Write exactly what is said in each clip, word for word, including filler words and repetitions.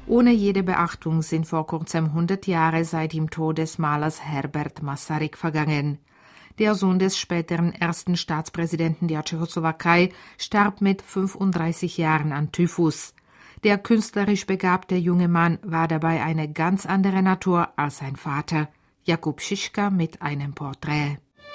Ohne jede Beachtung sind vor kurzem hundert Jahre seit dem Tod des Malers Herbert Masaryk vergangen. Der Sohn des späteren ersten Staatspräsidenten der Tschechoslowakei starb mit fünfunddreißig Jahren an Typhus. Der künstlerisch begabte junge Mann war dabei eine ganz andere Natur als sein Vater. Jakub Schischka mit einem Porträt.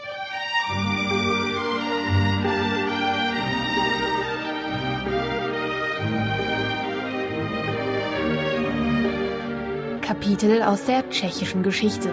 Kapitel aus der tschechischen Geschichte.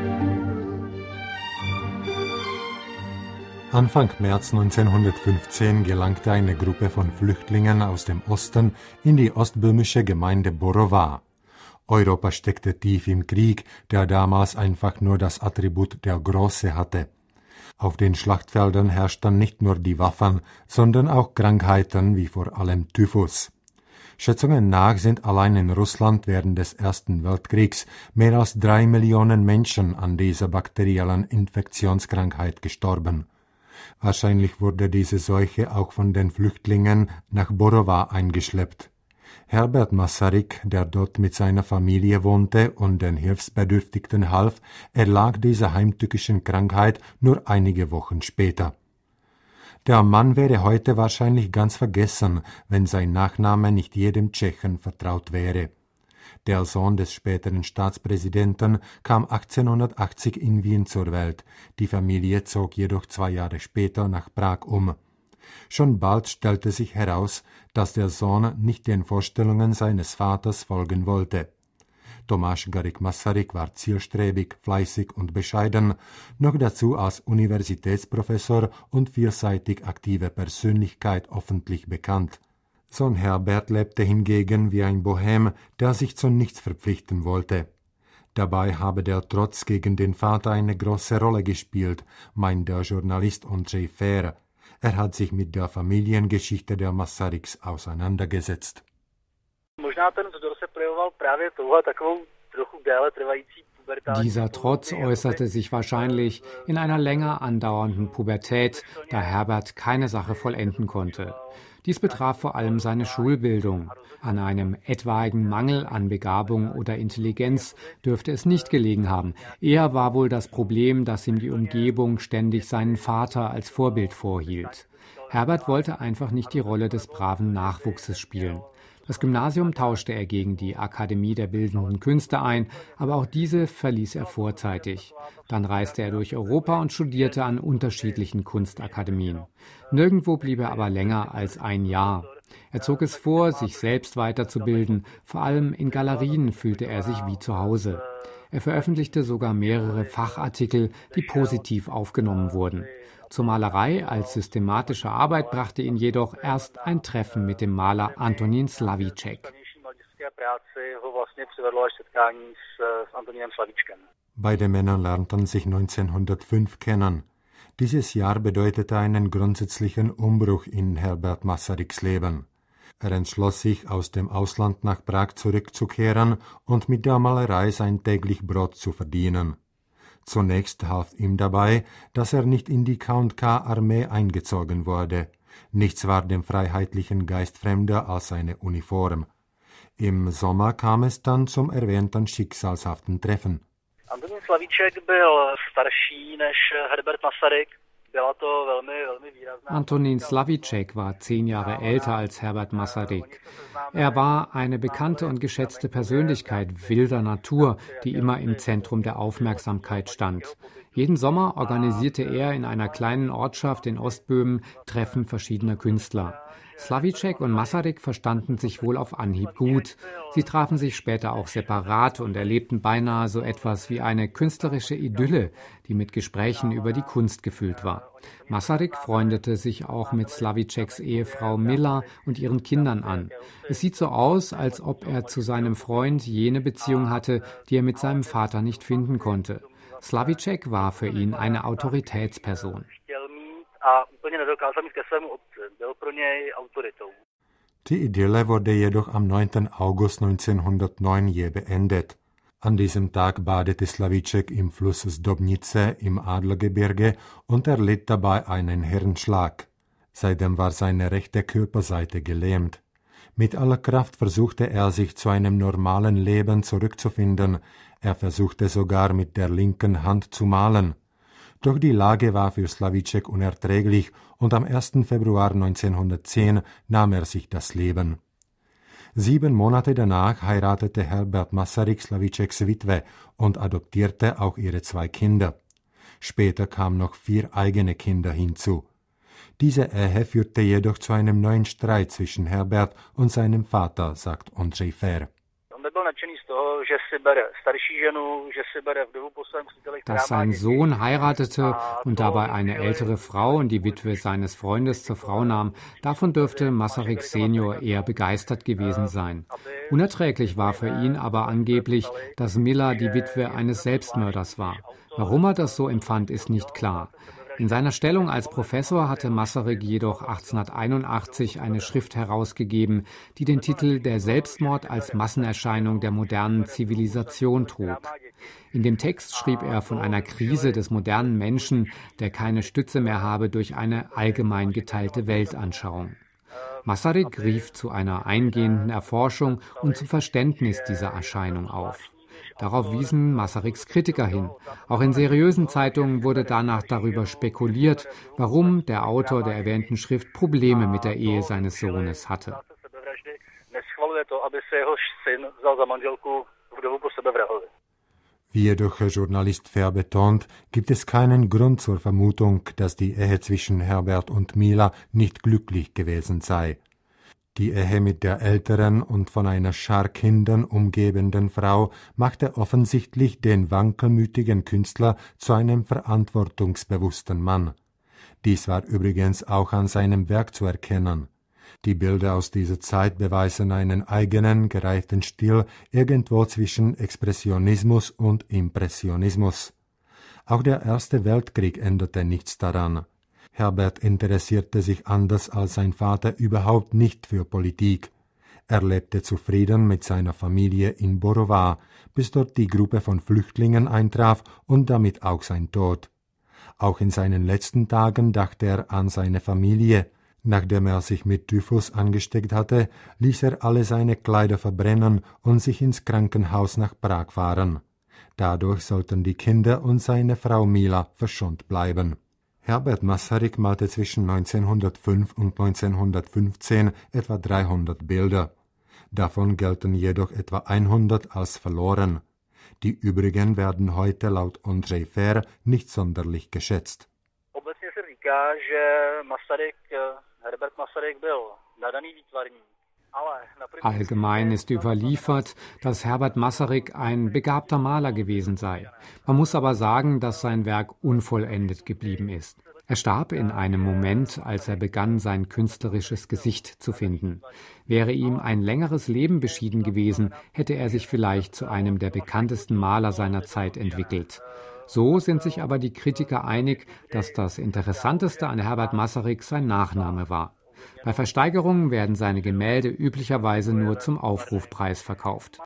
Anfang März neunzehnhundertfünfzehn gelangte eine Gruppe von Flüchtlingen aus dem Osten in die ostböhmische Gemeinde Borovar. Europa steckte tief im Krieg, der damals einfach nur das Attribut der Große hatte. Auf den Schlachtfeldern herrschten nicht nur die Waffen, sondern auch Krankheiten wie vor allem Typhus. Schätzungen nach sind allein in Russland während des Ersten Weltkriegs mehr als drei Millionen Menschen an dieser bakteriellen Infektionskrankheit gestorben. Wahrscheinlich wurde diese Seuche auch von den Flüchtlingen nach Borovar eingeschleppt. Herbert Masaryk, der dort mit seiner Familie wohnte und den Hilfsbedürftigen half, erlag dieser heimtückischen Krankheit nur einige Wochen später. Der Mann wäre heute wahrscheinlich ganz vergessen, wenn sein Nachname nicht jedem Tschechen vertraut wäre. Der Sohn des späteren Staatspräsidenten kam achtzehnhundertachtzig in Wien zur Welt, die Familie zog jedoch zwei Jahre später nach Prag um. Schon bald stellte sich heraus, dass der Sohn nicht den Vorstellungen seines Vaters folgen wollte. Tomáš Garrigue Masaryk war zielstrebig, fleißig und bescheiden, noch dazu als Universitätsprofessor und vielseitig aktive Persönlichkeit öffentlich bekannt. Sohn Herbert lebte hingegen wie ein Bohem, der sich zu nichts verpflichten wollte. Dabei habe der Trotz gegen den Vater eine große Rolle gespielt, meint der Journalist Ondřej Fér. Er hat sich mit der Familiengeschichte der Masaryks auseinandergesetzt. Dieser Trotz äußerte sich wahrscheinlich in einer länger andauernden Pubertät, da Herbert keine Sache vollenden konnte. Dies betraf vor allem seine Schulbildung. An einem etwaigen Mangel an Begabung oder Intelligenz dürfte es nicht gelegen haben. Eher war wohl das Problem, dass ihm die Umgebung ständig seinen Vater als Vorbild vorhielt. Herbert wollte einfach nicht die Rolle des braven Nachwuchses spielen. Das Gymnasium tauschte er gegen die Akademie der Bildenden Künste ein, aber auch diese verließ er vorzeitig. Dann reiste er durch Europa und studierte an unterschiedlichen Kunstakademien. Nirgendwo blieb er aber länger als ein Jahr. Er zog es vor, sich selbst weiterzubilden. Vor allem in Galerien fühlte er sich wie zu Hause. Er veröffentlichte sogar mehrere Fachartikel, die positiv aufgenommen wurden. Zur Malerei als systematische Arbeit brachte ihn jedoch erst ein Treffen mit dem Maler Antonín Slavíček. Beide Männer lernten sich neunzehnhundertfünf kennen. Dieses Jahr bedeutete einen grundsätzlichen Umbruch in Herbert Masaryks Leben. Er entschloss sich, aus dem Ausland nach Prag zurückzukehren und mit der Malerei sein täglich Brot zu verdienen. Zunächst half ihm dabei, dass er nicht in die K und K-Armee eingezogen wurde. Nichts war dem freiheitlichen Geist fremder als seine Uniform. Im Sommer kam es dann zum erwähnten schicksalshaften Treffen. Antonín Slavíček byl starší než Herbert Masaryk. Antonín Slavíček war zehn Jahre älter als Herbert Masaryk. Er war eine bekannte und geschätzte Persönlichkeit wilder Natur, die immer im Zentrum der Aufmerksamkeit stand. Jeden Sommer organisierte er in einer kleinen Ortschaft in Ostböhmen Treffen verschiedener Künstler. Slavíček und Masaryk verstanden sich wohl auf Anhieb gut. Sie trafen sich später auch separat und erlebten beinahe so etwas wie eine künstlerische Idylle, die mit Gesprächen über die Kunst gefüllt war. Masaryk freundete sich auch mit Slavíčeks Ehefrau Mila und ihren Kindern an. Es sieht so aus, als ob er zu seinem Freund jene Beziehung hatte, die er mit seinem Vater nicht finden konnte. Slavíček war für ihn eine Autoritätsperson. Die Idylle wurde jedoch am neunten August neunzehnhundertneun jäh beendet. An diesem Tag badete Slavíček im Fluss Zdobnice im Adlergebirge und erlitt dabei einen Hirnschlag. Seitdem war seine rechte Körperseite gelähmt. Mit aller Kraft versuchte er, sich zu einem normalen Leben zurückzufinden. Er versuchte sogar mit der linken Hand zu malen. Doch die Lage war für Slavíček unerträglich und am ersten Februar neunzehnhundertzehn nahm er sich das Leben. Sieben Monate danach heiratete Herbert Masaryk Slavíčeks Witwe und adoptierte auch ihre zwei Kinder. Später kamen noch vier eigene Kinder hinzu. Diese Ehe führte jedoch zu einem neuen Streit zwischen Herbert und seinem Vater, sagt Ondřej Fér. Dass sein Sohn heiratete und dabei eine ältere Frau und die Witwe seines Freundes zur Frau nahm, davon dürfte Masaryk Senior eher begeistert gewesen sein. Unerträglich war für ihn aber angeblich, dass Mila die Witwe eines Selbstmörders war. Warum er das so empfand, ist nicht klar. In seiner Stellung als Professor hatte Masaryk jedoch achtzehnhunderteinundachtzig eine Schrift herausgegeben, die den Titel »Der Selbstmord als Massenerscheinung der modernen Zivilisation« trug. In dem Text schrieb er von einer Krise des modernen Menschen, der keine Stütze mehr habe durch eine allgemein geteilte Weltanschauung. Masaryk rief zu einer eingehenden Erforschung und zum Verständnis dieser Erscheinung auf. Darauf wiesen Masaryks Kritiker hin. Auch in seriösen Zeitungen wurde danach darüber spekuliert, warum der Autor der erwähnten Schrift Probleme mit der Ehe seines Sohnes hatte. Wie jedoch Journalist Fér betont, gibt es keinen Grund zur Vermutung, dass die Ehe zwischen Herbert und Mila nicht glücklich gewesen sei. Die Ehe mit der älteren und von einer Schar Kindern umgebenden Frau machte offensichtlich den wankelmütigen Künstler zu einem verantwortungsbewussten Mann. Dies war übrigens auch an seinem Werk zu erkennen. Die Bilder aus dieser Zeit beweisen einen eigenen, gereiften Stil irgendwo zwischen Expressionismus und Impressionismus. Auch der Erste Weltkrieg änderte nichts daran. Herbert interessierte sich anders als sein Vater überhaupt nicht für Politik. Er lebte zufrieden mit seiner Familie in Borovar, bis dort die Gruppe von Flüchtlingen eintraf und damit auch sein Tod. Auch in seinen letzten Tagen dachte er an seine Familie. Nachdem er sich mit Typhus angesteckt hatte, ließ er alle seine Kleider verbrennen und sich ins Krankenhaus nach Prag fahren. Dadurch sollten die Kinder und seine Frau Mila verschont bleiben. Herbert Masaryk malte zwischen neunzehnhundertfünf und neunzehnhundertfünfzehn etwa dreihundert Bilder. Davon gelten jedoch etwa hundert als verloren. Die übrigen werden heute laut Ondřej Fér nicht sonderlich geschätzt. Obecně se říká, že Masaryk, Herbert Masaryk byl nadaný výtvarník. Allgemein ist überliefert, dass Herbert Masaryk ein begabter Maler gewesen sei. Man muss aber sagen, dass sein Werk unvollendet geblieben ist. Er starb in einem Moment, als er begann, sein künstlerisches Gesicht zu finden. Wäre ihm ein längeres Leben beschieden gewesen, hätte er sich vielleicht zu einem der bekanntesten Maler seiner Zeit entwickelt. So sind sich aber die Kritiker einig, dass das Interessanteste an Herbert Masaryk sein Nachname war. Bei Versteigerungen werden seine Gemälde üblicherweise nur zum Aufrufpreis verkauft.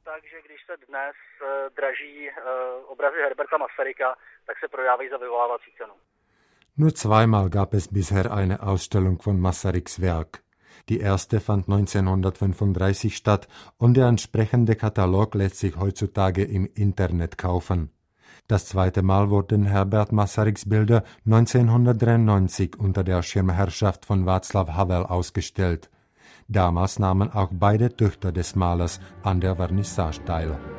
Nur zweimal gab es bisher eine Ausstellung von Masaryks Werk. Die erste fand neunzehnhundertfünfunddreißig statt und der entsprechende Katalog lässt sich heutzutage im Internet kaufen. Das zweite Mal wurden Herbert Masaryks Bilder neunzehnhundertdreiundneunzig unter der Schirmherrschaft von Václav Havel ausgestellt. Damals nahmen auch beide Töchter des Malers an der Vernissage teil.